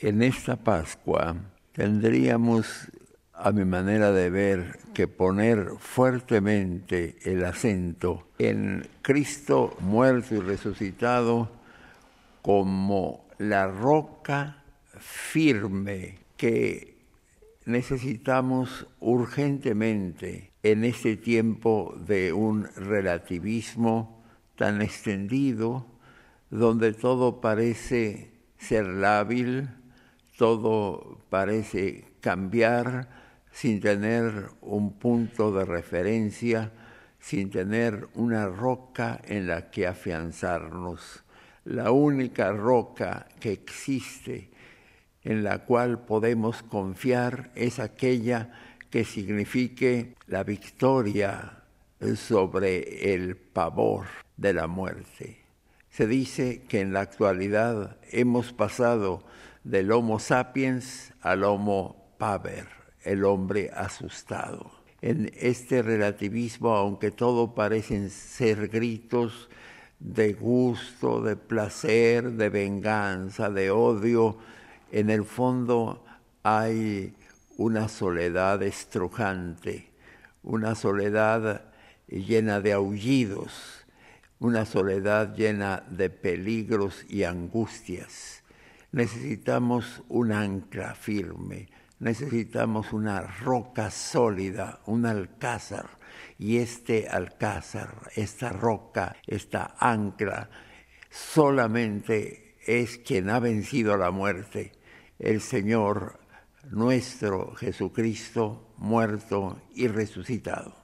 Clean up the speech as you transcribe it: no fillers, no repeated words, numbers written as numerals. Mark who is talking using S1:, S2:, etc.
S1: En esta Pascua tendríamos, a mi manera de ver, que poner fuertemente el acento en Cristo muerto y resucitado como la roca firme que necesitamos urgentemente en este tiempo de un relativismo tan extendido, donde todo parece ser lábil, todo parece cambiar sin tener un punto de referencia, sin tener una roca en la que afianzarnos. La única roca que existe en la cual podemos confiar es aquella que signifique la victoria sobre el pavor de la muerte. Se dice que en la actualidad hemos pasado del Homo sapiens al Homo paver, el hombre asustado. En este relativismo, aunque todo parecen ser gritos de gusto, de placer, de venganza, de odio, en el fondo hay una soledad estrujante, una soledad llena de aullidos, una soledad llena de peligros y angustias. Necesitamos un ancla firme, necesitamos una roca sólida, un alcázar. Y este alcázar, esta roca, esta ancla, solamente es quien ha vencido a la muerte, el Señor nuestro Jesucristo, muerto y resucitado.